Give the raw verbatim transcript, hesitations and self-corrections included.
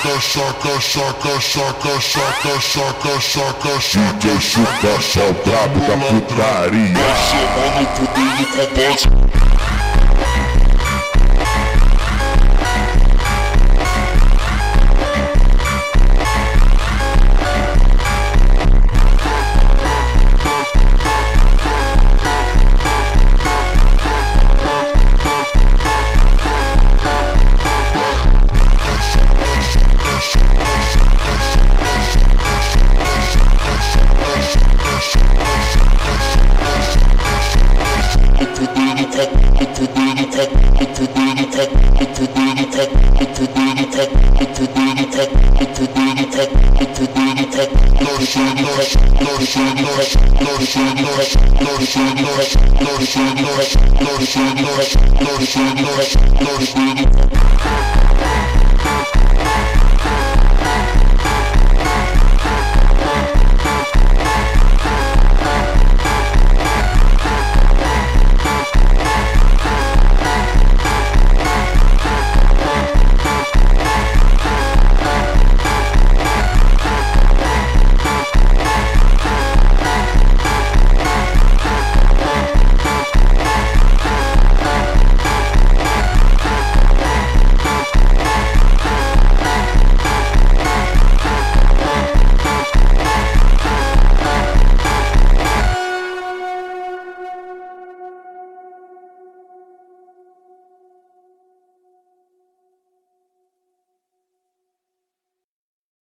saca, saca, saca, saca, saca, saca, saca, D J Chupa, só o brabo da putaria. chamando o poder do combate. Nós